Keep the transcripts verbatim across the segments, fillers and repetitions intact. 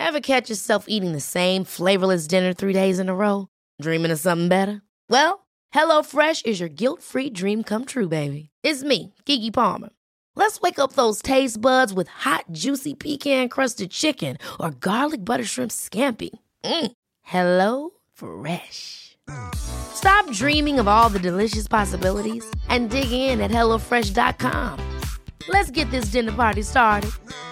Ever catch yourself eating the same flavorless dinner three days in a row? Dreaming of something better? Well, HelloFresh is your guilt-free dream come true, baby. It's me, Keke Palmer. Let's wake up those taste buds with hot, juicy pecan-crusted chicken or garlic butter shrimp scampi. Mm. Hello Fresh. Stop dreaming of all the delicious possibilities and dig in at hello fresh dot com. Let's get this dinner party started.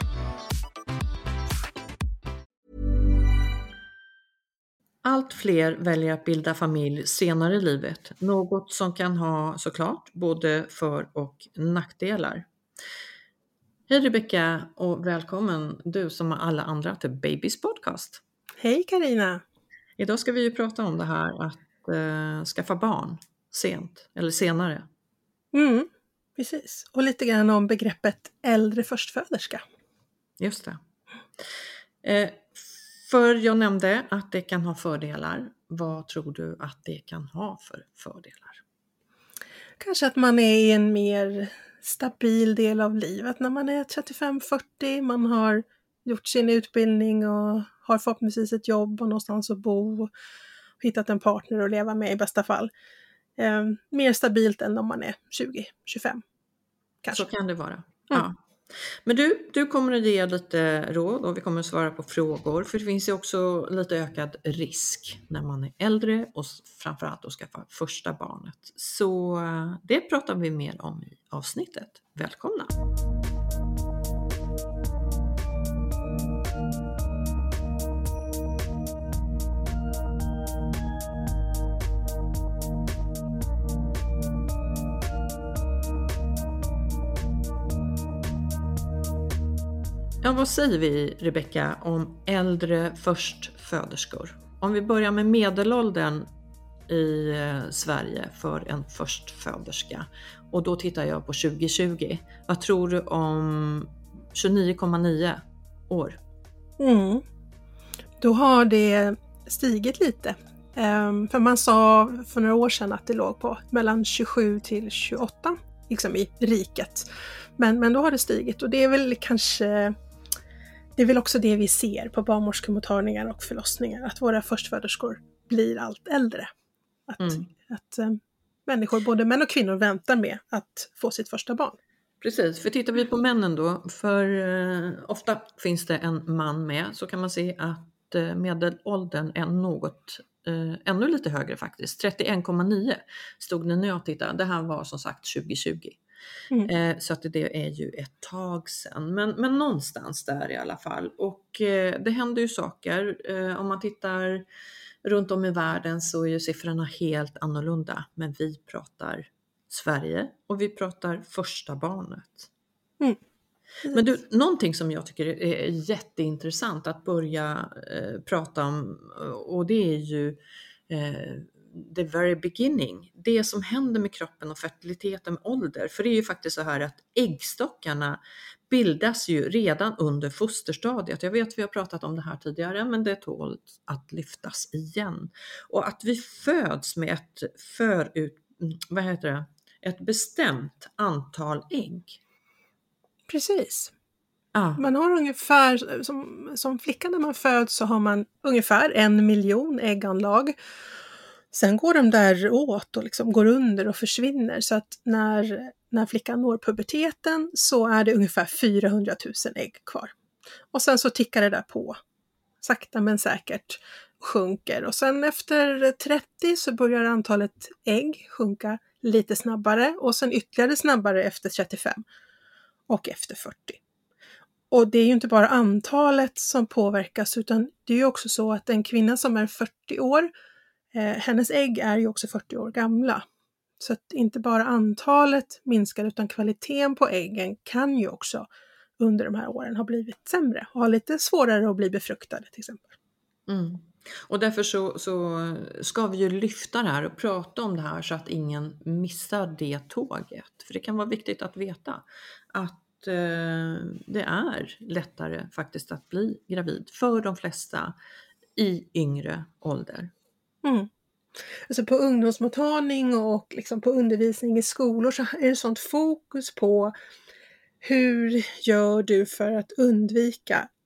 Allt fler väljer att bilda familj senare i livet, något som kan ha såklart både för- och nackdelar. Hej Rebecka och välkommen du som alla andra till Babys podcast. Hej Karina. Idag ska vi ju prata om det här att eh, skaffa barn sent eller senare. Mm, precis. Och lite grann om begreppet äldre förstföderska. Just det. Eh, för jag nämnde att det kan ha fördelar. Vad tror du att det kan ha för fördelar? Kanske att man är i en mer stabil del av livet när man är trettiofem fyrtio. Man har gjort sin utbildning och har förhoppningsvis ett jobb och någonstans att bo. Och hittat en partner att leva med i bästa fall. Eh, mer stabilt än om man är tjugo tjugofem. Kanske. Så kan det vara. Mm. Ja. Men du, du kommer att ge lite råd och vi kommer att svara på frågor. För det finns ju också lite ökad risk när man är äldre och framförallt att skaffa första barnet. Så det pratar vi mer om i avsnittet. Välkomna! Ja, vad säger vi Rebecka om äldre förstföderskor? Om vi börjar med medelåldern i eh, Sverige för en förstföderska. Och då tittar jag på tjugo tjugo. Vad tror du om tjugonio komma nio år? Mm. Då har det stigit lite. Um, för man sa för några år sedan att det låg på mellan tjugosju till tjugoåtta liksom i riket. Men, men då har det stigit och det är väl kanske det är väl också det vi ser på barnmorskemottagningar och förlossningar, att våra förstföderskor blir allt äldre. Att, Mm. att um, människor, både män och kvinnor, väntar med att få sitt första barn. Precis, för tittar vi på männen då, för eh, ofta finns det en man med, så kan man se att eh, medelåldern är något eh, ännu lite högre faktiskt. trettioen komma nio stod det när jag tittade. Det här var som sagt tjugo tjugo. Mm. Eh, så att det är ju ett tag sedan. Men, men någonstans där i alla fall. Och eh, det händer ju saker. Eh, om man tittar runt om i världen så är ju siffrorna helt annorlunda. Men vi pratar Sverige och vi pratar första barnet. Mm. Men du, någonting som jag tycker är jätteintressant att börja eh, prata om, och det är ju eh, the very beginning. Det som händer med kroppen och fertiliteten med ålder. För det är ju faktiskt så här att äggstockarna bildas ju redan under fosterstadiet. Jag vet vi har pratat om det här tidigare, men det tål att lyftas igen. Och att vi föds med ett förut, vad heter det? Ett bestämt antal ägg. Precis. Ah. Man har ungefär, som, som flicka när man föds så har man ungefär en miljon ägganlag. Sen går de där åt och liksom går under och försvinner, så att när, när flickan når puberteten så är det ungefär fyrahundratusen ägg kvar. Och sen så tickar det där på, sakta men säkert sjunker. Och sen efter trettio så börjar antalet ägg sjunka lite snabbare och sen ytterligare snabbare efter trettiofem och efter fyrtio. Och det är ju inte bara antalet som påverkas, utan det är ju också så att en kvinna som är fyrtio år, eh, hennes ägg är ju också fyrtio år gamla. Så att inte bara antalet minskar utan kvaliteten på äggen kan ju också under de här åren ha blivit sämre och ha lite svårare att bli befruktade till exempel. Mm. Och därför så, så ska vi ju lyfta det här och prata om det här så att ingen missar det tåget. För det kan vara viktigt att veta att eh, det är lättare faktiskt att bli gravid för de flesta i yngre ålder. Mm. Alltså på ungdomsmottagning och liksom på undervisning i skolor så är det sånt fokus på hur gör du för att undvika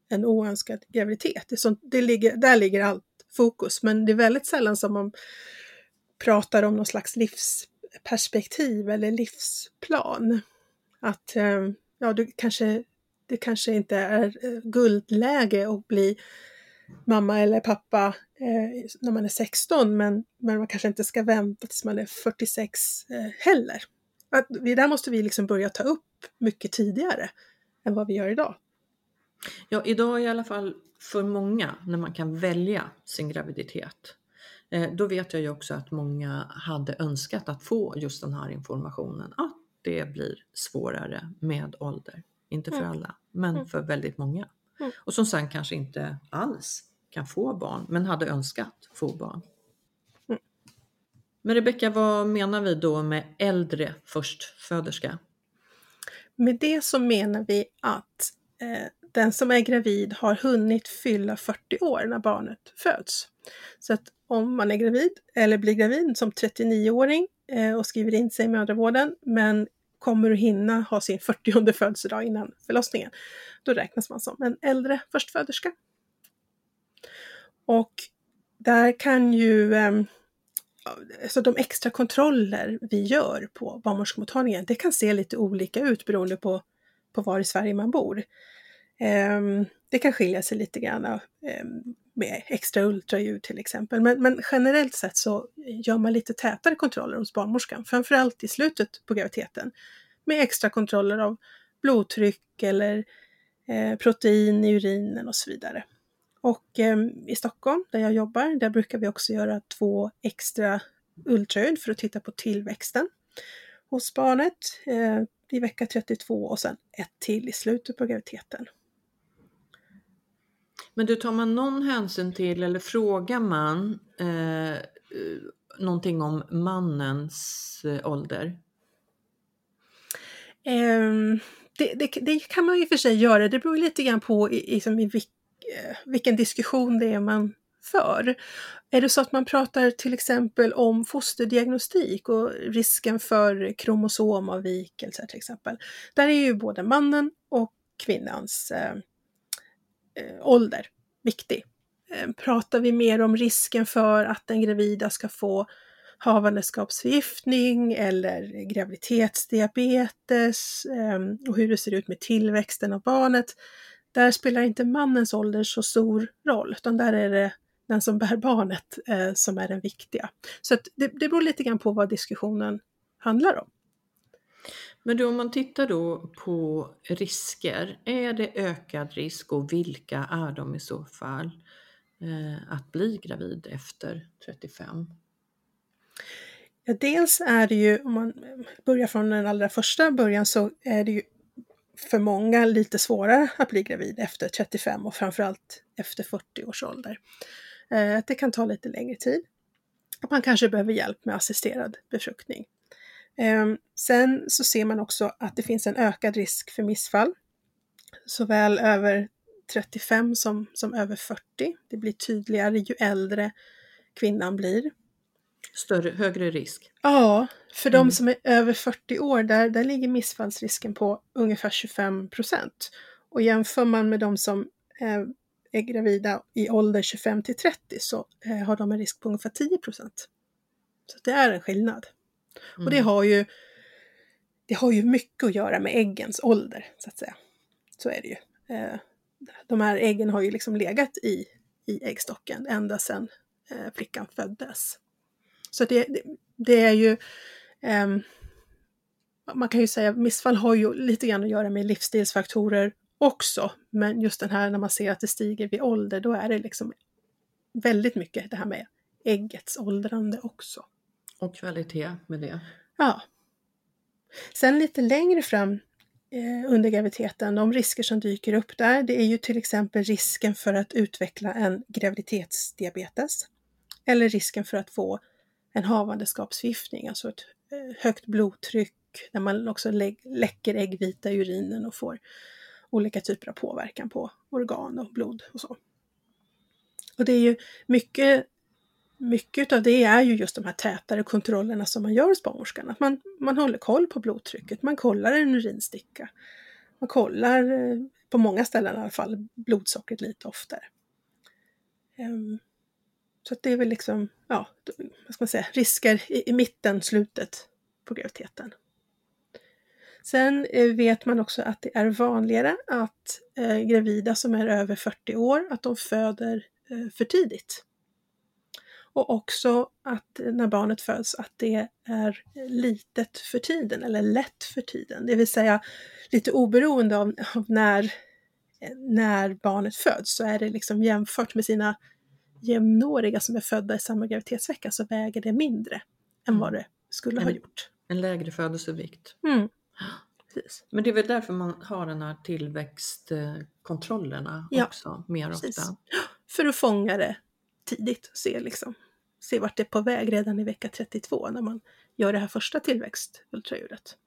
en oönskad graviditet. Det är sånt, det ligger, där ligger allt fokus, men det är väldigt sällan som man pratar om någon slags livsperspektiv eller livsplan. Att ja, du kanske, det kanske inte är guldläge att bli mamma eller pappa eh, när man är sexton, men, men man kanske inte ska vänta tills man är fyrtiosex eh, heller. Att vi, där måste vi liksom börja ta upp mycket tidigare än vad vi gör idag. Ja, idag i alla fall för många, när man kan välja sin graviditet. Eh, då vet jag ju också att många hade önskat att få just den här informationen. Att det blir svårare med ålder. Inte för Mm. alla, men Mm. för väldigt många. Mm. Och som sen kanske inte alls kan få barn, men hade önskat få barn. Mm. Men Rebecka, vad menar vi då med äldre förstföderska? Med det så menar vi att eh, den som är gravid har hunnit fylla fyrtio år när barnet föds. Så att om man är gravid eller blir gravid som trettionioåring eh, och skriver in sig i mödravården, men kommer att hinna ha sin fyrtionde födelsedag innan förlossningen, då räknas man som en äldre förstföderska. Och där kan ju eh, så de extra kontroller vi gör på barnmorskemottagningen, det kan se lite olika ut beroende på, på var i Sverige man bor. Eh, det kan skilja sig lite grann eh, med extra ultraljud till exempel. Men, men generellt sett så gör man lite tätare kontroller hos barnmorskan, framförallt i slutet på graviditeten. Med extra kontroller av blodtryck eller eh, protein i urinen och så vidare. Och eh, i Stockholm där jag jobbar, där brukar vi också göra två extra ultraljud för att titta på tillväxten hos barnet eh, i vecka trettiotvå och sen ett till i slutet på graviditeten. Men du, tar man någon hänsyn till eller frågar man eh, någonting om mannens eh, ålder? Um, det, det, det kan man ju för sig göra, det beror lite grann på i, liksom i vilk, vilken diskussion det är man för. Är det så att man pratar till exempel om fosterdiagnostik och risken för kromosomavvikelser till exempel, där är ju både mannen och kvinnans eh, eh, ålder viktig. Eh, pratar vi mer om risken för att den gravida ska få havandeskapsförgiftning eller graviditetsdiabetes eh, och hur det ser ut med tillväxten av barnet, där spelar inte mannens ålder så stor roll, utan där är det den som bär barnet eh, som är den viktiga. Så att det, det beror lite grann på vad diskussionen handlar om. Men då, om man tittar då på risker, är det ökad risk och vilka är de i så fall eh, att bli gravid efter trettiofem? Ja, dels är det ju, om man börjar från den allra första början, så är det ju för många lite svårare att bli gravid efter trettiofem och framförallt efter fyrtio års ålder. Eh, det kan ta lite längre tid. Man kanske behöver hjälp med assisterad befruktning. Eh, sen så ser man också att det finns en ökad risk för missfall. Såväl över trettiofem som, som över fyrtio. Det blir tydligare ju äldre kvinnan blir. Större, högre risk? Ja, för de Mm. som är över fyrtio år, där, där ligger missfallsrisken på ungefär tjugofem procent. Och jämför man med de som eh, är gravida i ålder tjugofem till trettio, så eh, har de en risk på ungefär tio procent. Så det är en skillnad. Mm. Och det har ju det har ju mycket att göra med äggens ålder, så att säga. Så är det ju. Eh, de här äggen har ju liksom legat i, i äggstocken ända sedan eh, flickan föddes. Så det, det, det är ju, eh, man kan ju säga att missfall har ju lite grann att göra med livsstilsfaktorer också. Men just den här, när man ser att det stiger vid ålder, då är det liksom väldigt mycket det här med äggets åldrande också. Och kvalitet med det. Ja. Sen lite längre fram eh, under graviditeten, de risker som dyker upp där, det är ju till exempel risken för att utveckla en graviditetsdiabetes. Eller risken för att få en havandeskapsförgiftning, alltså ett eh, högt blodtryck, när man också lä- läcker äggvita i urinen och får olika typer av påverkan på organ och blod och så. Och det är ju mycket, mycket av det är ju just de här tätare kontrollerna som man gör hos barnmorskan. Att man, man håller koll på blodtrycket, man kollar en urinsticka, man kollar eh, på många ställen i alla fall, blodsockret lite oftare. Um, så att det är väl liksom, ja, vad ska man säga, risker i, i mitten, slutet på graviditeten. Sen eh, vet man också att det är vanligare att eh, gravida som är över fyrtio år, att de föder eh, för tidigt. Och också att när barnet föds att det är litet för tiden eller lätt för tiden. Det vill säga lite oberoende av, av när, när barnet föds, så är det liksom jämfört med sina jämnåriga som är födda i samma graviditetsvecka, så väger det mindre än vad det skulle ha en, gjort. En lägre födelsevikt. Mm. Precis. Men det är väl därför man har den här tillväxtkontrollerna Ja, också mer precis. ofta. För att fånga det tidigt och se, liksom, se vart det är på väg redan i vecka trettiotvå när man gör det här första tillväxtultraljudet.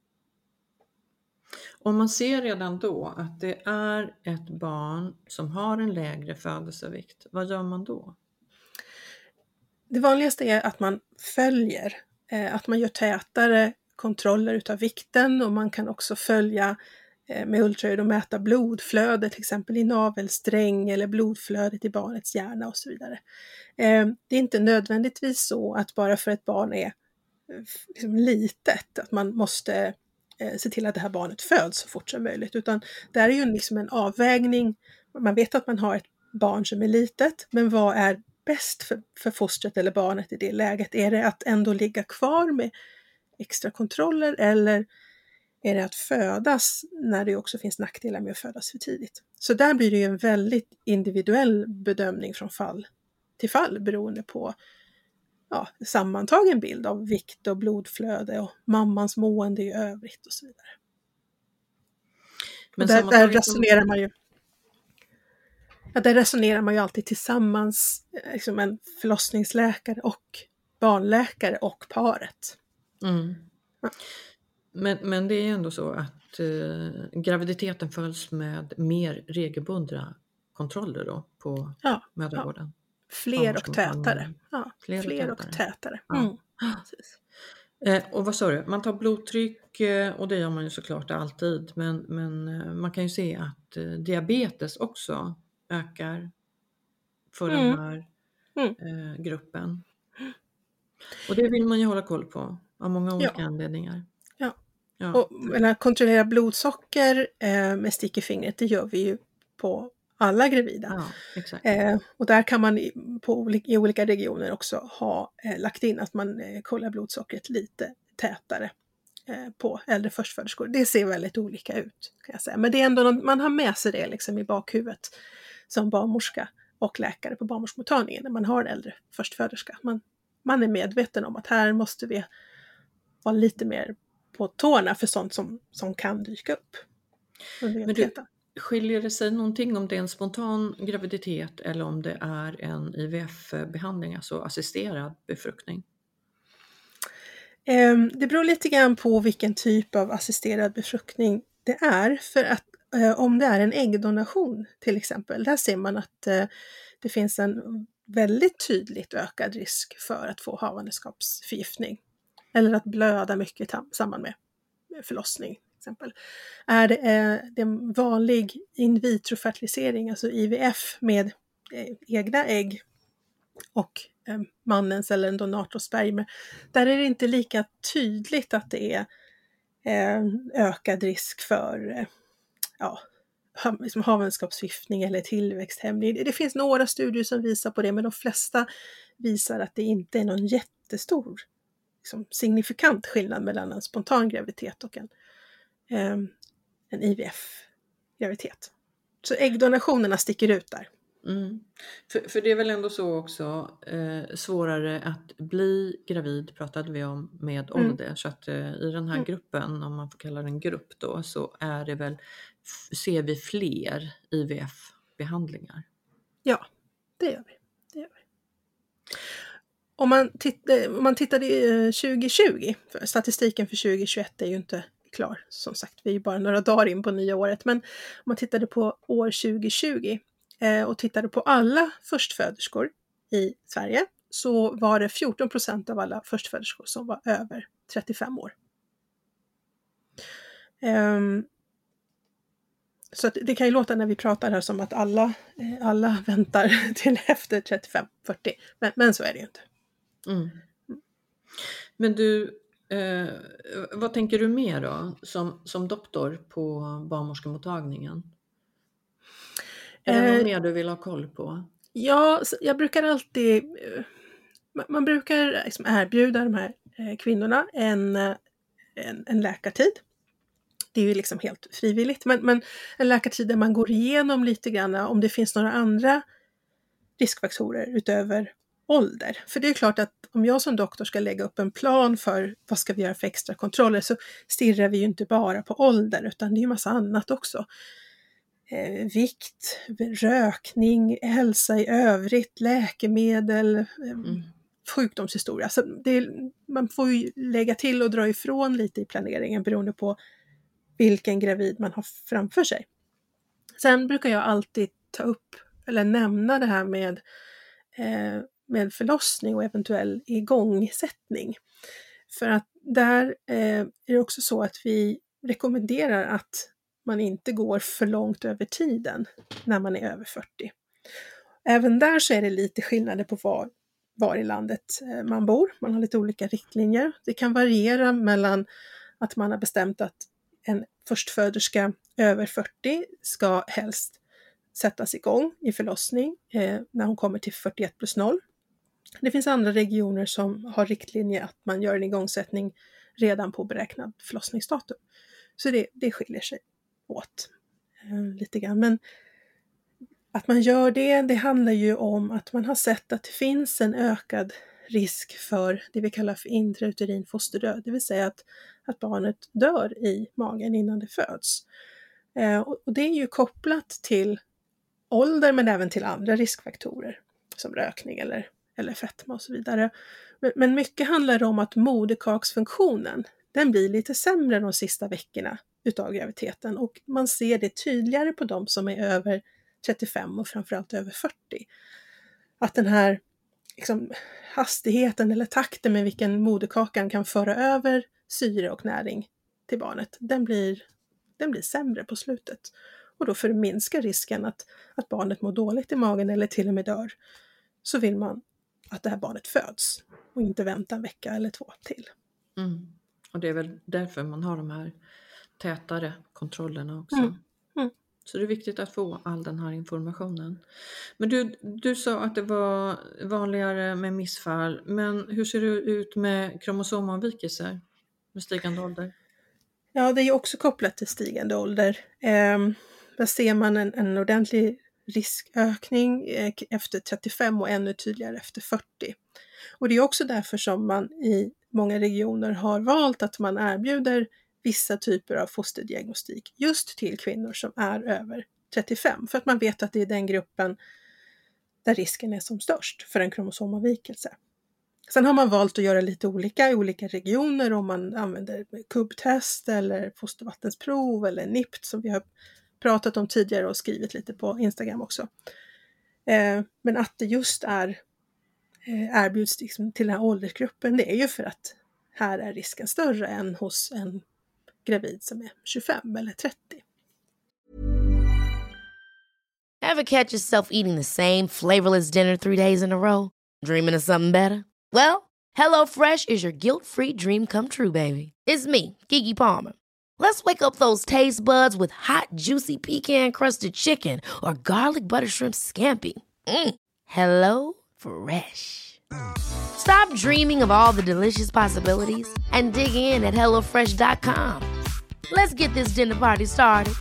Om man ser redan då att det är ett barn som har en lägre födelsevikt, vad gör man då? Det vanligaste är att man följer, eh, att man gör tätare kontroller utav vikten, och man kan också följa eh, med ultraljud och mäta blodflödet, till exempel i navelsträng eller blodflödet i barnets hjärna och så vidare. Eh, det är inte nödvändigtvis så att bara för ett barn är eh, liksom litet, att man måste eh, se till att det här barnet föds så fort som möjligt, utan det är ju liksom en avvägning. Man vet att man har ett barn som är litet, men vad är bäst för, för fostret eller barnet i det läget? Är det att ändå ligga kvar med extra kontroller, eller är det att födas när det också finns nackdelar med att födas för tidigt? Så där blir det ju en väldigt individuell bedömning från fall till fall beroende på ja, sammantagen bild av vikt och blodflöde och mammans mående i övrigt och så vidare. Men där, där resonerar man ju Ja, där resonerar man ju alltid tillsammans, liksom en förlossningsläkare och barnläkare och paret. Mm. Ja. Men, men det är ändå så att eh, graviditeten följs med mer regelbundna kontroller då på ja, mödravården. Ja. Fler och tätare. Ja, fler, fler och tätare. Och tätare. Ja. Mm. Eh, och vad sa du? Man tar blodtryck eh, och det gör man ju såklart alltid. Men, men eh, man kan ju se att eh, diabetes också ökar för Mm. den här Mm. eh, gruppen. Och det vill man ju hålla koll på av många olika Ja. anledningar. Ja. Ja. Och eller, kontrollera blodsocker eh, med stick i fingret, det gör vi ju på alla gravida. Ja, exakt. Eh, och där kan man i, på, i olika regioner också ha eh, lagt in att man eh, kollar blodsockret lite tätare eh, på äldre förstföderskor. Det ser väldigt olika ut, kan jag säga. Men det är ändå någon, man har med sig det liksom i bakhuvudet som barnmorska och läkare på barnmorskemottagningen när man har en äldre förstföderska. Man, man är medveten om att här måste vi vara lite mer på tårna för sånt som, som kan dyka upp under graviditeten. Skiljer det sig någonting om det är en spontan graviditet eller om det är en I V F-behandling, alltså assisterad befruktning? Det beror lite grann på vilken typ av assisterad befruktning det är. För att om det är en äggdonation till exempel, där ser man att det finns en väldigt tydligt ökad risk för att få havandeskapsförgiftning. Eller att blöda mycket i samband med förlossning. Exempel. Är det, eh, det en vanlig in vitro-fertilisering, alltså I V F med eh, egna ägg och eh, mannens eller en donators spermier, där är det inte lika tydligt att det är eh, ökad risk för eh, ja, liksom havandeskapsförgiftning eller tillväxthämning. Det, det finns några studier som visar på det, men de flesta visar att det inte är någon jättestor liksom, signifikant skillnad mellan en spontan graviditet och en en I V F-graviditet. Så äggdonationerna sticker ut där. Mm. För, för det är väl ändå så också eh, svårare att bli gravid, pratade vi om, med ålder. Mm. Så att eh, i den här mm. gruppen, om man får kalla den grupp då, så är det väl, ser vi fler I V F-behandlingar? Ja, det gör vi. Det gör vi. Om man, titt- om man tittade i tjugo tjugo, för statistiken för tjugo tjugoett är ju inte klar, som sagt, vi är ju bara några dagar in på nya året, men om man tittade på år tjugo tjugo eh, och tittade på alla förstföderskor i Sverige, så var det fjorton procent av alla förstföderskor som var över trettiofem år. Um, Så att det kan ju låta när vi pratar här som att alla, eh, alla väntar till efter trettiofem fyrtio, men, men så är det ju inte. Mm. Men du, eh, vad tänker du mer då som, som doktor på barnmorskemottagningen? Är det Eh, något mer du vill ha koll på? Ja, så jag brukar alltid, eh, man, man brukar liksom erbjuda de här eh, kvinnorna en, eh, en, en läkartid. Det är ju liksom helt frivilligt, men, men en läkartid där man går igenom lite grann om det finns några andra riskfaktorer utöver ålder. För det är klart att om jag som doktor ska lägga upp en plan för vad ska vi göra för extra kontroller, så stirrar vi ju inte bara på ålder, utan det är ju massa annat också. Eh, vikt, rökning, hälsa i övrigt, läkemedel, eh, Mm. sjukdomshistoria. Så det, man får ju lägga till och dra ifrån lite i planeringen beroende på vilken gravid man har framför sig. Sen brukar jag alltid ta upp eller nämna det här med, eh, med förlossning och eventuell igångsättning. För att där eh, är det också så att vi rekommenderar att man inte går för långt över tiden när man är över fyrtio. Även där så är det lite skillnader på var, var i landet man bor. Man har lite olika riktlinjer. Det kan variera mellan att man har bestämt att en förstföderska över fyrtio ska helst sättas igång i förlossning eh, när hon kommer till fyrtioett plus noll. Det finns andra regioner som har riktlinjer att man gör en igångsättning redan på beräknad förlossningsdatum. Så det, det skiljer sig åt eh, lite grann. Men att man gör det, det handlar ju om att man har sett att det finns en ökad risk för det vi kallar för intrauterin fosterdöd, det vill säga att, att barnet dör i magen innan det föds. Eh, och, och det är ju kopplat till ålder men även till andra riskfaktorer som rökning eller, eller fetma och så vidare. Men, men mycket handlar om att moderkaksfunktionen, den blir lite sämre de sista veckorna utav graviditeten, och man ser det tydligare på de som är över trettiofem och framförallt över fyrtio. Att den här liksom, hastigheten eller takten med vilken moderkakan kan föra över syre och näring till barnet, den blir, den blir sämre på slutet. Och då för att minska risken att, att barnet mår dåligt i magen eller till och med dör, så vill man att det här barnet föds och inte vänta en vecka eller två till. Mm. Och det är väl därför man har de här tätare kontrollerna också. Mm. Mm. Så det är viktigt att få all den här informationen. Men du, du sa att det var vanligare med missfall. Men hur ser det ut med kromosomavvikelser med stigande ålder? Ja, det är ju också kopplat till stigande ålder. Eh, där ser man en, en ordentlig riskökning eh, efter trettiofem och ännu tydligare efter fyrtio. Och det är också därför som man i många regioner har valt att man erbjuder vissa typer av fosterdiagnostik just till kvinnor som är över trettiofem. För att man vet att det är den gruppen där risken är som störst för en kromosomavvikelse. Sen har man valt att göra lite olika i olika regioner, om man använder kubbtest eller fostervattensprov eller N I P T som vi har pratat om tidigare och skrivit lite på Instagram också. Eh, men att det just är eh, erbjuds liksom till den här åldersgruppen, det är ju för att här är risken större än hos en gravid som är tjugofem eller trettio. Ever catch yourself eating the same flavorless dinner three days in a row? Dreaming of something better? Well, HelloFresh is your guilt-free dream come true, baby. It's me, Keke Palmer. Let's wake up those taste buds with hot, juicy pecan-crusted chicken or garlic butter shrimp scampi. Mm. Hello Fresh. Stop dreaming of all the delicious possibilities and dig in at hello fresh dot com. Let's get this dinner party started.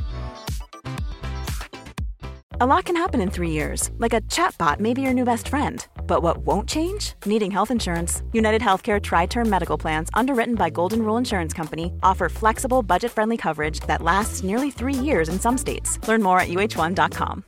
A lot can happen in three years, like a chatbot may be your new best friend. But what won't change? Needing health insurance. United Healthcare Tri-Term Medical Plans, underwritten by Golden Rule Insurance Company, offer flexible, budget-friendly coverage that lasts nearly three years in some states. Learn more at u h one dot com.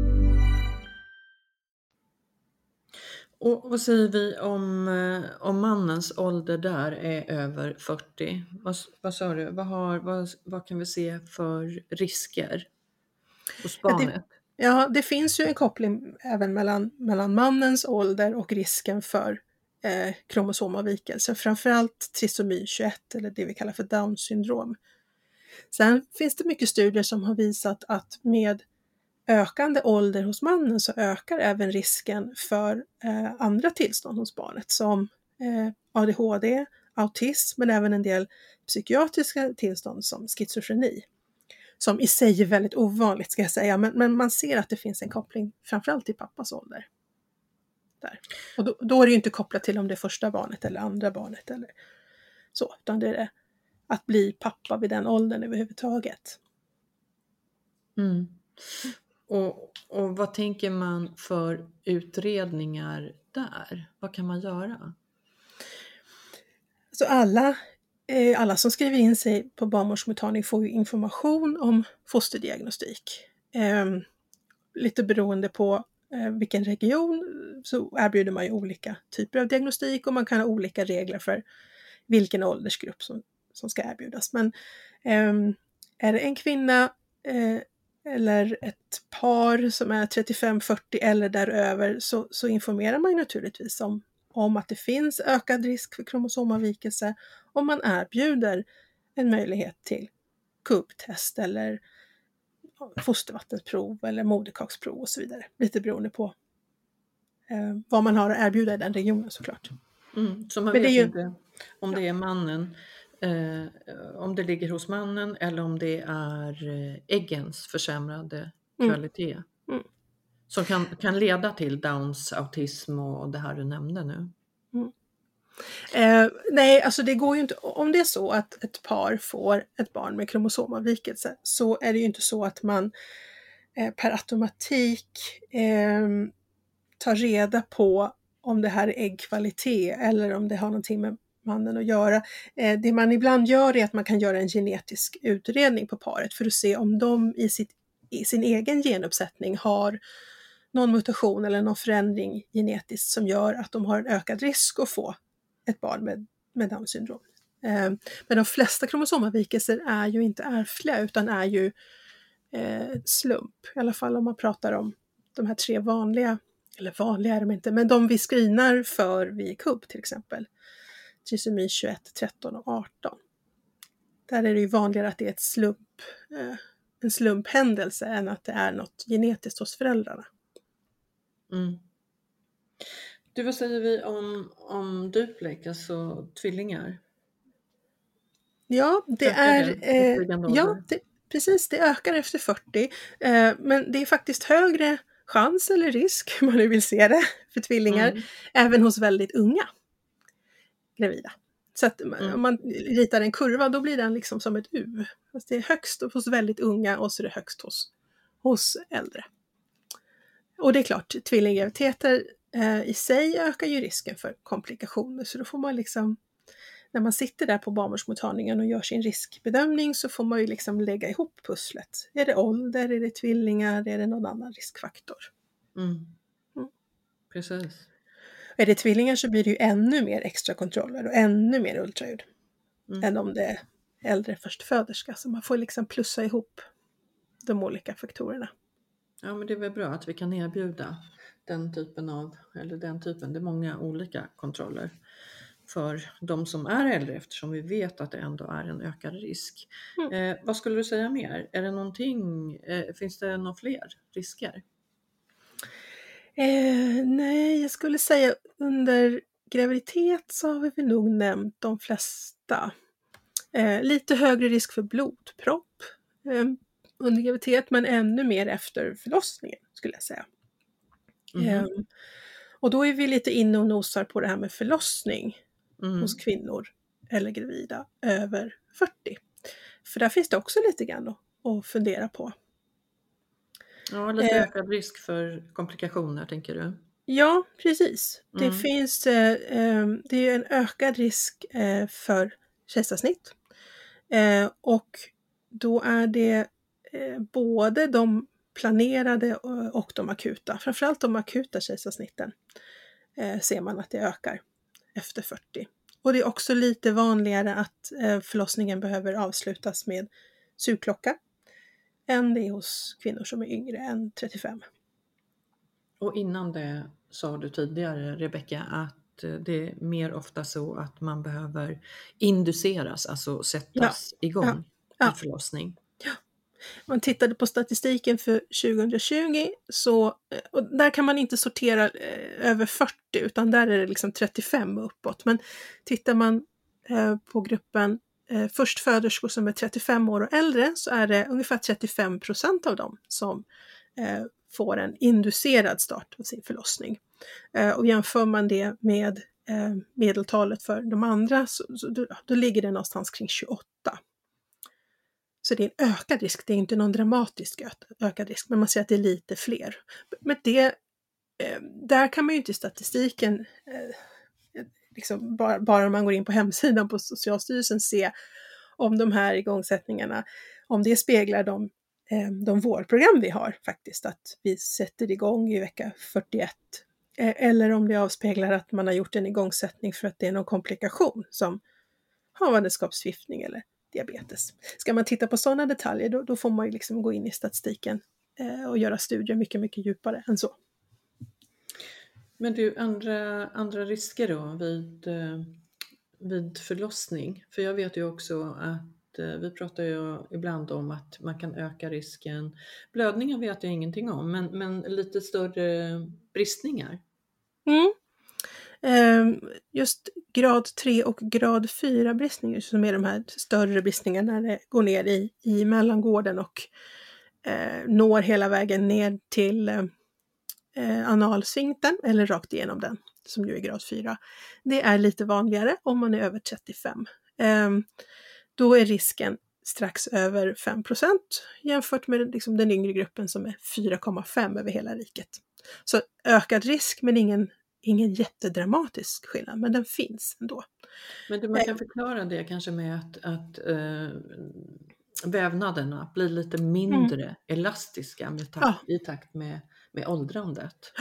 Och vad säger vi om, om mannens ålder där är över fyrtio? Vad, vad sa du? Vad, har, vad, vad kan vi se för risker hos barnet? Ja, det, ja, det finns ju en koppling även mellan, mellan mannens ålder och risken för eh, kromosomavvikelse. Framförallt trisomi tjugoett eller det vi kallar för Down syndrom. Sen finns det mycket studier som har visat att med ökande ålder hos mannen så ökar även risken för eh, andra tillstånd hos barnet som eh, A D H D, autism men även en del psykiatriska tillstånd som schizofreni. Som i sig är väldigt ovanligt ska jag säga, men, men man ser att det finns en koppling framförallt till pappas ålder. Där. Och då, då är det ju inte kopplat till om det är första barnet eller andra barnet eller så, utan det är det att bli pappa vid den åldern överhuvudtaget. Mm. Och, och vad tänker man för utredningar där? Vad kan man göra? Så alla, eh, alla som skriver in sig på barnmorskemottagning får ju information om fosterdiagnostik. Eh, lite beroende på eh, vilken region så erbjuder man ju olika typer av diagnostik och man kan ha olika regler för vilken åldersgrupp som, som ska erbjudas. Men eh, är det en kvinna eh, eller ett par som är trettiofem fyrtio eller däröver så, så informerar man ju naturligtvis om, om att det finns ökad risk för kromosomavvikelse om man erbjuder en möjlighet till K U B-test eller fostervattensprov eller moderkaksprov och så vidare. Lite beroende på eh, vad man har att erbjuda i den regionen såklart. Mm, så man Men vet det är ju... inte om det är mannen, eh, om det ligger hos mannen eller om det är eh, äggens försämrade kvalitet. Mm. Mm. Som kan, kan leda till Downs, autism och det här du nämnde nu. Mm. Eh, nej, alltså det går ju inte. Om det är så att ett par får ett barn med kromosomavvikelse så är det ju inte så att man eh, per automatik eh, tar reda på om det här är äggkvalitet eller om det har någonting med mannen att göra. Eh, det man ibland gör är att man kan göra en genetisk utredning på paret för att se om de i, sitt, i sin egen genuppsättning har någon mutation eller någon förändring genetiskt som gör att de har en ökad risk att få ett barn med, med Downs syndrom. Eh, men de flesta kromosomavvikelser är ju inte ärftliga utan är ju eh, slump. I alla fall om man pratar om de här tre vanliga, eller vanliga är de inte, men de vi screenar för vid K U B till exempel. Trisomi tjugoett, tretton och arton. Där är det ju vanligare att det är ett slump, eh, en slumphändelse än att det är något genetiskt hos föräldrarna. Mm. Du, vad säger vi om, om duplex, alltså tvillingar? Ja, det Ökar är, det? eh, ja det, precis, det ökar efter fyrtio. Eh, men det är faktiskt högre chans eller risk, om man nu vill se det, för tvillingar, Mm. även hos väldigt unga gravida. Så att Mm. om man ritar en kurva då blir den liksom som ett U. Fast det är högst hos väldigt unga och så är det högst hos, hos äldre. Och det är klart, tvillinggraviditeter eh, i sig ökar ju risken för komplikationer. Så då får man liksom, när man sitter där på barnmorskemottagningen och gör sin riskbedömning så får man ju liksom lägga ihop pusslet. Är det ålder, är det tvillingar, är det någon annan riskfaktor? Mm. Mm. Precis. Är det tvillingar så blir det ju ännu mer extra kontroller och ännu mer ultraljud. Mm. Än om det är äldre förstföderska. Så man får liksom plussa ihop de olika faktorerna. Ja, men det är väl bra att vi kan erbjuda den typen av, eller den typen, det är många olika kontroller för de som är äldre eftersom vi vet att det ändå är en ökad risk. Mm. Eh, vad skulle du säga mer? Är det någonting, eh, finns det några fler risker? Eh, nej, jag skulle säga under graviditet så har vi väl nog nämnt de flesta. Eh, lite högre risk för blodpropp eh, under graviditet men ännu mer efter förlossningen skulle jag säga. Mhm. Eh, och då är vi lite inne och nosar på det här med förlossning Mm. hos kvinnor eller gravida över fyrtio. För där finns det också lite grann att, att fundera på. Ja, lite Eh. ökad risk för komplikationer tänker du? Ja, precis. Det Mm. finns eh, eh, det är en ökad risk eh, för kejsarsnitt. Eh, och då är det eh, både de planerade och, och de akuta. Framförallt de akuta kejsarsnitten eh, ser man att det ökar efter fyrtio. Och det är också lite vanligare att eh, förlossningen behöver avslutas med sugklocka än det är hos kvinnor som är yngre än trettiofem. Och innan det sa du tidigare, Rebecka, att det är mer ofta så att man behöver induceras, alltså sättas Ja, igång. ja. vid förlossning. Man tittade på statistiken för tjugohundratjugo, så, och där kan man inte sortera eh, över fyrtio, utan där är det liksom trettiofem och uppåt. Men tittar man eh, på gruppen eh, förstföderskor som är trettiofem år och äldre, så är det ungefär trettiofem procent av dem som eh, får en inducerad start av sin förlossning. Eh, och jämför man det med eh, medeltalet för de andra, så, så då, då ligger det någonstans kring tjugoåtta. Så det är en ökad risk, det är inte någon dramatisk ökad risk, men man ser att det är lite fler. Men det, där kan man ju inte i statistiken, liksom bara, bara man går in på hemsidan på Socialstyrelsen, se om de här igångsättningarna, om det speglar de, de vårdprogram vi har faktiskt, att vi sätter igång i vecka fyrtioett. Eller om det avspeglar att man har gjort en igångsättning för att det är någon komplikation som havandeskapsförgiftning eller diabetes. Ska man titta på sådana detaljer, då, då får man ju liksom gå in i statistiken eh, och göra studier mycket, mycket djupare än så. Men du, andra, andra risker då vid, eh, vid förlossning? För jag vet ju också att eh, vi pratar ju ibland om att man kan öka risken. Blödningar vet jag ingenting om, men, men lite större bristningar. Mm. Just grad tre och grad fyra bristningar, som är de här större bristningarna när det går ner i, i mellangården och eh, når hela vägen ner till eh, analsfinkten eller rakt igenom den, som ju är grad fyra. Det är lite vanligare om man är över trettiofem. Eh, då är risken strax över fem procent jämfört med liksom den yngre gruppen som är fyra komma fem över hela riket. Så ökad risk, men ingen Ingen jättedramatisk skillnad, men den finns ändå. Men du, man kan förklara det kanske med att, att äh, vävnaderna blir lite mindre mm. elastiska med takt, ja. i takt med, med åldrandet.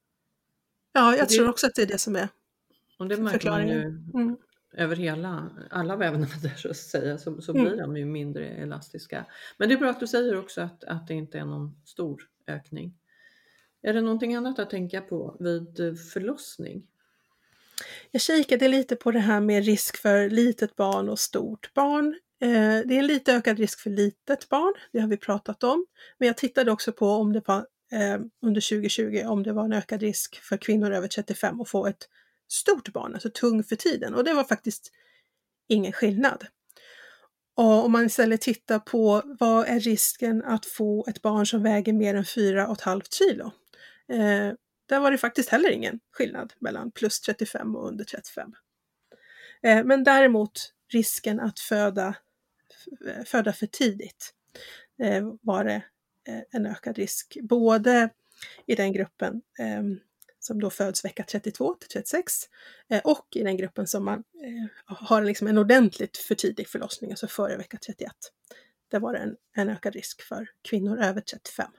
Ja, jag det, tror också att det är det som är och det märker man ju mm. över hela, alla vävnader så att säga, så, så mm. blir de ju mindre elastiska. Men det är bra att du säger också att, att det inte är någon stor ökning. Är det någonting annat att tänka på vid förlossning? Jag kikade lite på det här med risk för litet barn och stort barn. Eh, det är en lite ökad risk för litet barn, det har vi pratat om. Men jag tittade också på om det var eh, under tjugohundratjugo om det var en ökad risk för kvinnor över trettiofem att få ett stort barn, alltså tung för tiden. Och det var faktiskt ingen skillnad. Och om man istället tittar på vad är risken att få ett barn som väger mer än fyra komma fem kilo. Eh, där var det faktiskt heller ingen skillnad mellan plus trettiofem och under trettiofem. Eh, men däremot risken att föda, föda för tidigt eh, var det eh, en ökad risk. Både i den gruppen eh, som då föds vecka trettiotvå till trettiosex eh, och i den gruppen som man eh, har liksom en ordentligt för tidig förlossning, alltså före vecka trettioett. Där var det en, en ökad risk för kvinnor över trettiofem.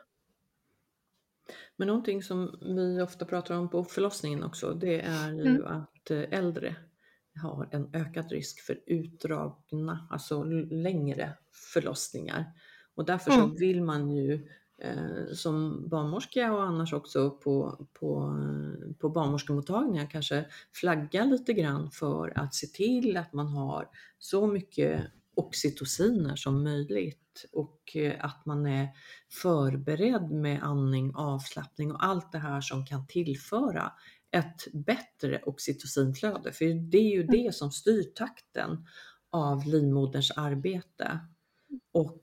Men någonting som vi ofta pratar om på förlossningen också, det är ju mm. att äldre har en ökad risk för utdragna, alltså längre förlossningar. Och därför mm. så vill man ju eh, som barnmorska och annars också på, på, på barnmorskemottagningar kanske flagga lite grann för att se till att man har så mycket oxytociner som möjligt och att man är förberedd med andning, avslappning och allt det här som kan tillföra ett bättre oxytocinflöde. För det är ju det som styr takten av livmoderns arbete. Och,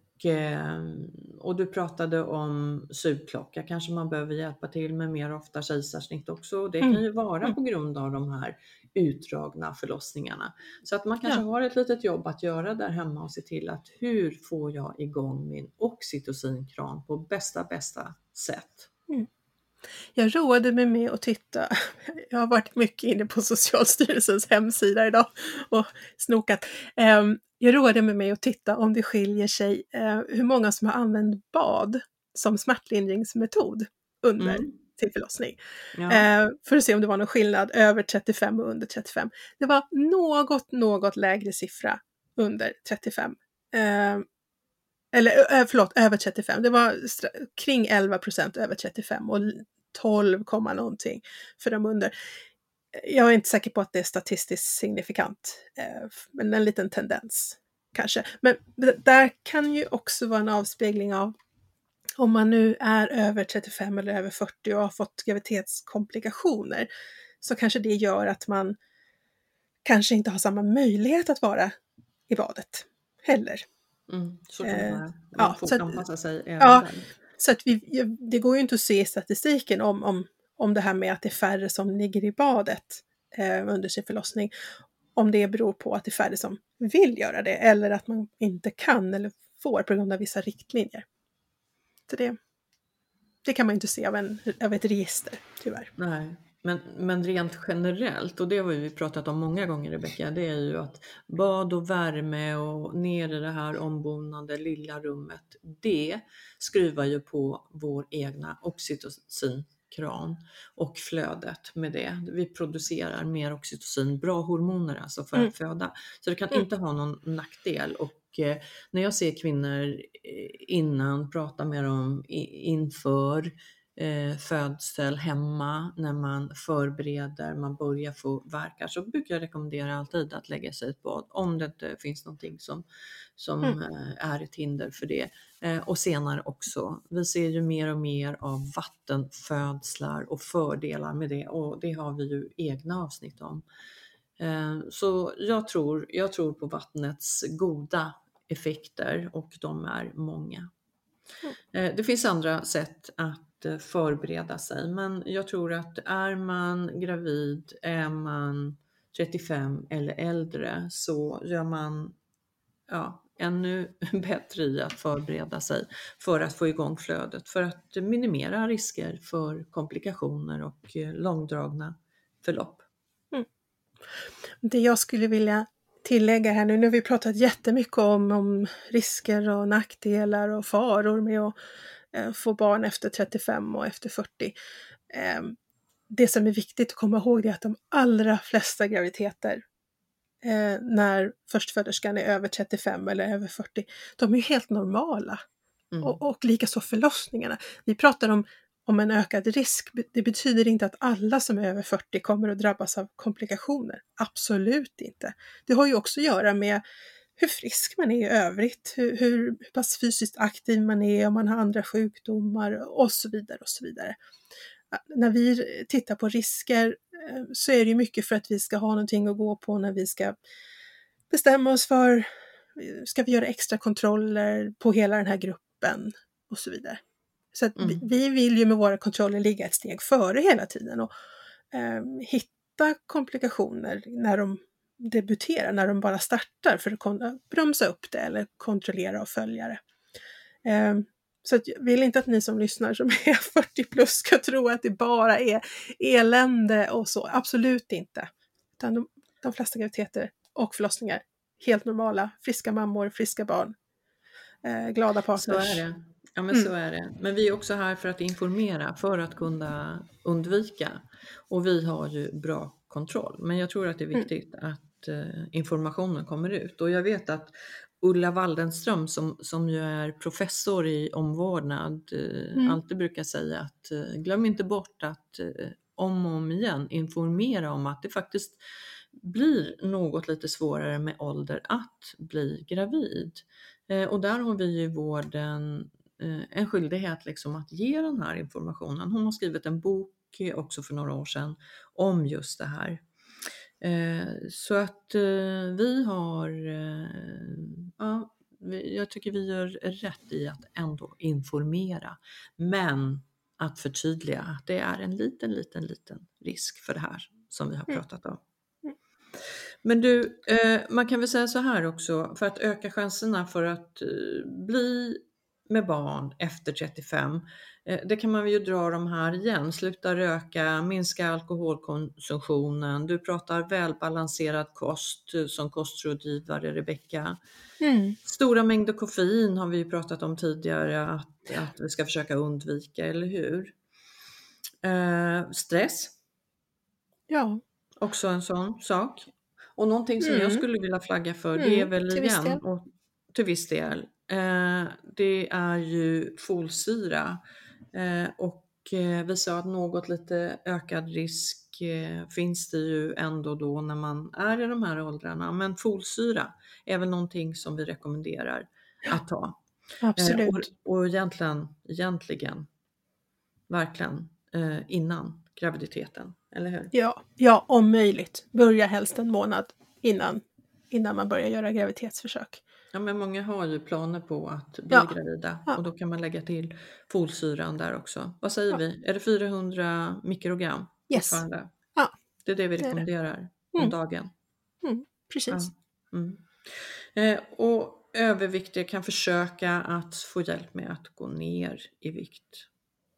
och du pratade om sugklocka, kanske man behöver hjälpa till med mer ofta kejsarsnitt också. Det kan ju vara på grund av de här utdragna förlossningarna. Så att man kanske ja. har ett litet jobb att göra där hemma och se till att hur får jag igång min oxytocinkran på bästa bästa sätt. Mm. Jag roade mig med att titta, jag har varit mycket inne på Socialstyrelsens hemsida idag och snokat. Jag roade mig med att titta om det skiljer sig hur många som har använt bad som smärtlindringsmetod under mm. till förlossning. Ja. För att se om det var någon skillnad över trettiofem och under trettiofem. Det var något, något lägre siffra under trettiofem. Eller förlåt, över trettiofem. Det var kring elva procent över trettiofem och tolv, någonting för de under. Jag är inte säker på att det är statistiskt signifikant, men en liten tendens kanske. Men det där kan ju också vara en avspegling av om man nu är över trettiofem eller över fyrtio och har fått graviditetskomplikationer, så kanske det gör att man kanske inte har samma möjlighet att vara i badet heller. Mm, så kan det Eh, vara. Man ja, får så att- anpassa sig även ja, där. Så att vi, det går ju inte att se i statistiken om, om, om det här med att det är färre som ligger i badet eh, under sin förlossning. Om det beror på att det är färre som vill göra det eller att man inte kan eller får på grund av vissa riktlinjer. Så det, det kan man inte se av, en, av ett register, tyvärr. Nej, men, men rent generellt, och det har vi pratat om många gånger, Rebecka, det är ju att bad och värme och ner i det här ombonade lilla rummet, det skruvar ju på vår egna oxytocinkran och flödet med det. Vi producerar mer oxytocin, bra hormoner alltså för Mm. att föda. Så det kan Mm. inte ha någon nackdel. Och eh, när jag ser kvinnor eh, innan, prata med dem i, inför Eh, födsel hemma, när man förbereder, man börjar få verkar, så brukar jag rekommendera alltid att lägga sig i ett bad om det inte finns någonting som, som Mm. eh, är ett hinder för det. Eh, och senare också, vi ser ju mer och mer av vattenfödslar och fördelar med det, och det har vi ju egna avsnitt om. Eh, så jag tror, jag tror på vattnets goda effekter, och de är många. Det finns andra sätt att förbereda sig, men jag tror att är man gravid, är man trettiofem eller äldre, så gör man ja, ännu bättre i att förbereda sig för att få igång flödet, för att minimera risker för komplikationer och långdragna förlopp. Mm. Det jag skulle vilja tillägga här nu, nu har vi pratat jättemycket om, om risker och nackdelar och faror med att eh, få barn efter trettiofem och efter fyrtio. Eh, det som är viktigt att komma ihåg är att de allra flesta graviditeter eh, när förstföderskan är över trettiofem eller över fyrtio, de är ju helt normala. Mm. Och, och likaså förlossningarna. Vi pratar om om en ökad risk. Det betyder inte att alla som är över fyrtio kommer att drabbas av komplikationer. Absolut inte. Det har ju också att göra med hur frisk man är i övrigt, hur, hur pass fysiskt aktiv man är, om man har andra sjukdomar och så vidare och så vidare. När vi tittar på risker så är det ju mycket för att vi ska ha någonting att gå på när vi ska bestämma oss för, ska vi göra extra kontroller på hela den här gruppen och så vidare. Så att mm. vi vill ju med våra kontroller ligga ett steg före hela tiden och eh, hitta komplikationer när de debuterar, när de bara startar, för att kunna bromsa upp det eller kontrollera och följa det. Eh, så att jag vill inte att ni som lyssnar som är fyrtio plus ska tro att det bara är elände och så. Absolut inte. Utan de, de flesta graviditeter och förlossningar, helt normala, friska mammor, friska barn, eh, glada partners. Så är det. Ja, men mm. så är det. Men vi är också här för att informera, för att kunna undvika. Och vi har ju bra kontroll. Men jag tror att det är viktigt mm. att uh, informationen kommer ut. Och jag vet att Ulla Waldenström, som, som ju är professor i omvårdnad, uh, mm. alltid brukar säga att uh, glöm inte bort att uh, om och om igen informera om att det faktiskt blir något lite svårare med ålder att bli gravid. Uh, och där har vi ju vården en skyldighet liksom att ge den här informationen. Hon har skrivit en bok också för några år sedan om just det här. Så att vi har, ja, jag tycker vi gör rätt i att ändå informera, men att förtydliga att det är en liten, liten, liten risk för det här som vi har pratat om. Men du, man kan väl säga så här också, för att öka chanserna för att bli med barn efter trettiofem. Det kan man ju dra de här igen. Sluta röka, minska alkoholkonsumtionen. Du pratar välbalanserad kost som kostrådgivare, Rebecka. Mm. Stora mängder koffein har vi ju pratat om tidigare att, att vi ska försöka undvika, eller hur? Eh, stress. Ja. Också en sån sak. Och någonting som mm. jag skulle vilja flagga för, mm. det är väl till igen, och till viss del, Eh, det är ju folsyra eh, och eh, vi sa att något lite ökad risk eh, finns det ju ändå då när man är i de här åldrarna. Men folsyra är väl någonting som vi rekommenderar att ta. Absolut. Eh, och, och egentligen, egentligen, verkligen eh, innan graviditeten, eller hur? Ja, ja, om möjligt. Börja helst en månad innan, innan man börjar göra graviditetsförsök. Ja, men många har ju planer på att bli Ja. gravida Ja. och då kan man lägga till folsyran där också. Vad säger Ja. vi? Är det fyrahundra mikrogram Yes. fortfarande? Ja. Det är det vi Det är det. rekommenderar om Mm. dagen. Mm, precis. Ja. Mm. Eh, och överviktiga kan försöka att få hjälp med att gå ner i vikt.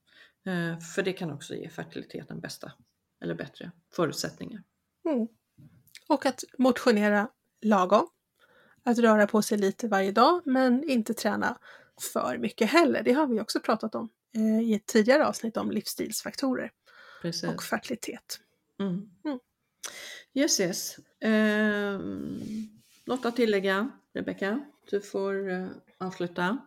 Eh, för det kan också ge fertiliteten bästa eller bättre förutsättningar. Mm. Och att motionera lagom. Att röra på sig lite varje dag, men inte träna för mycket heller. Det har vi också pratat om eh, i ett tidigare avsnitt om livsstilsfaktorer Precis. och fertilitet. Mm. Mm. Yes, yes. Eh, något att tillägga, Rebecka? Du får eh, avsluta.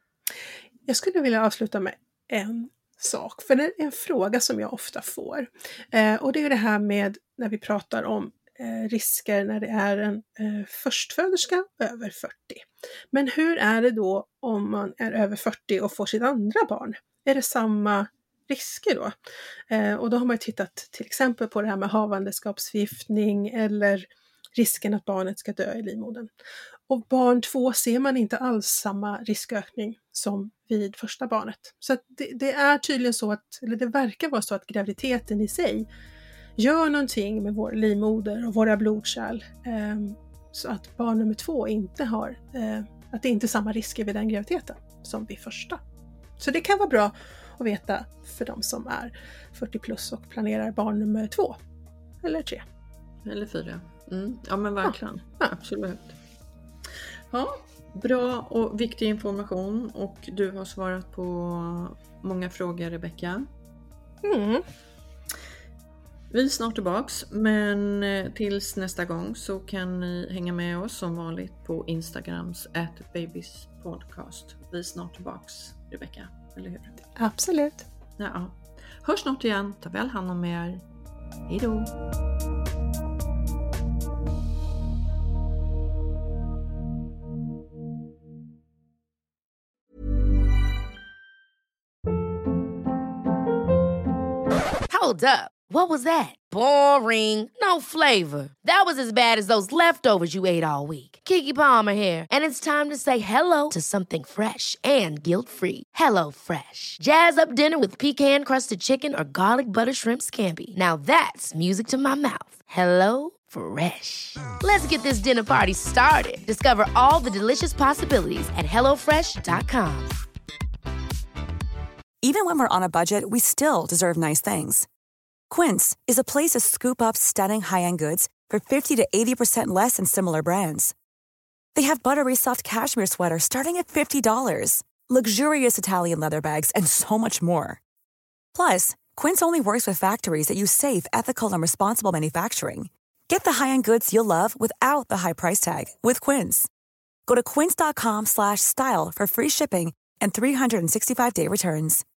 Jag skulle vilja avsluta med en sak, för det är en fråga som jag ofta får. Eh, och det är det här med när vi pratar om eh, risker när det är en eh, förstföderska över fyrtio. Men hur är det då om man är över fyrtio och får sitt andra barn? Är det samma risker då? Eh, och då har man ju tittat till exempel på det här med havandeskapsförgiftning eller risken att barnet ska dö i livmodern. Och barn två ser man inte alls samma riskökning som vid första barnet. Så att det, det är tydligen så att, eller det verkar vara så att graviditeten i sig gör någonting med vår livmoder och våra blodkärl. Eh, så att barn nummer två inte har, eh, att det inte är samma risker vid den graviditeten som vid första. Så det kan vara bra att veta för de som är fyrtio plus och planerar barn nummer två eller tre. Eller fyra. Mm. Ja, men verkligen. Ja. Absolut. Ja, bra och viktig information och du har svarat på många frågor, Rebecka. Mm. Vi är snart tillbaks, men tills nästa gång så kan ni hänga med oss som vanligt på Instagrams at babyspodcast. Vi är snart tillbaks, Rebecka, eller hur? Absolut. Ja. Hörs snart igen, ta väl hand om er. Hej då! Hold up. What was that? Boring. No flavor. That was as bad as those leftovers you ate all week. Keke Palmer here, and it's time to say hello to something fresh and guilt-free. Hello Fresh. Jazz up dinner with pecan-crusted chicken or garlic butter shrimp scampi. Now that's music to my mouth. Hello Fresh. Let's get this dinner party started. Discover all the delicious possibilities at hello fresh dot com. Even when we're on a budget, we still deserve nice things. Quince is a place to scoop up stunning high-end goods for fifty to eighty percent less than similar brands. They have buttery soft cashmere sweaters starting at fifty dollars, luxurious Italian leather bags, and so much more. Plus, Quince only works with factories that use safe, ethical, and responsible manufacturing. Get the high-end goods you'll love without the high price tag with Quince. Go to quince dot com slash style for free shipping and three hundred sixty-five day returns.